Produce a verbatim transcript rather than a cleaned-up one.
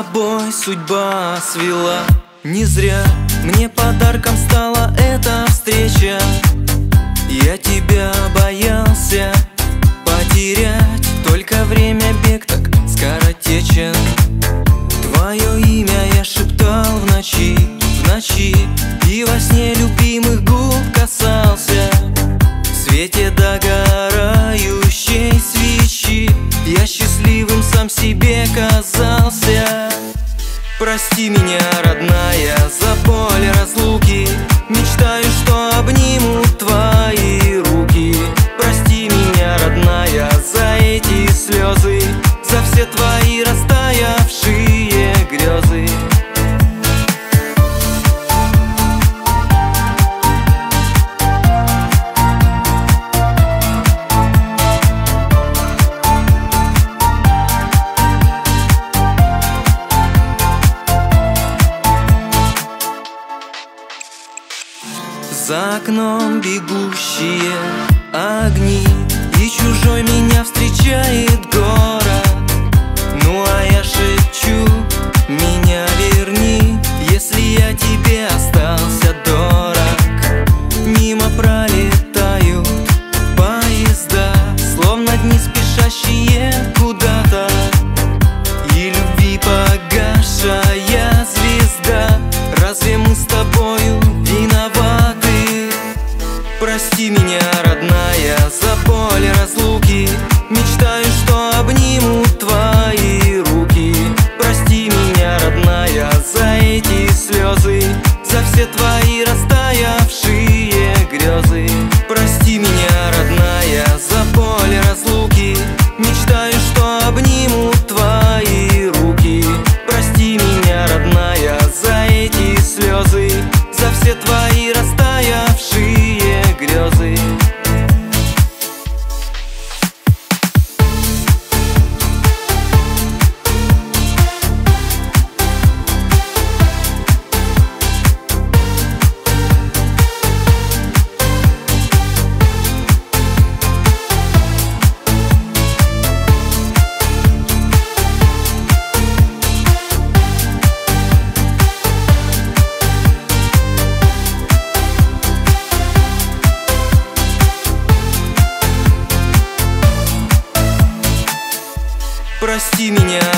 тобой судьба свела. Не зря мне подарком стала эта встреча. Я тебя боялся потерять, только время бег так скоротечен. Твое имя я шептал в ночи, в ночи, и во сне любимых губ касался. В свете догорающей свечи я счастливым сам себе казался. Прости меня, родная, за боль разлуки. Мечтаю, что обниму твои руки. Прости меня, родная, за эти слезы, за все твои растаявшие грезы. За окном бегущие огни, и чужой меня встречает город. Ну а я шепчу: меня верни, если я тебе остался дорог. Мимо пролетают поезда, словно дни спешащие куда-то, и любви погасшая звезда. Разве мы с тобою виноваты? Прости меня, родная, за боль разлуки. Мечтаю, что обниму твои руки. Прости меня, родная, за эти слезы, за все твои растаявшие грезы. Прости меня, родная, за боль разлуки. Мечтаю, что обниму твои руки. Прости меня, родная, за эти слезы, за все твои растаявшие грезы. Прости меня, родная, за боль разлуки. Мечтаю, что обниму твои руки. Прости меня, родная, за эти слезы, за все твои растаявшие грезы. Прости меня, родная, за боль разлуки. Мечтаю, что обниму твои руки. Прости меня, родная, за эти слезы, за все твои растаявшие грезы. Прости меня,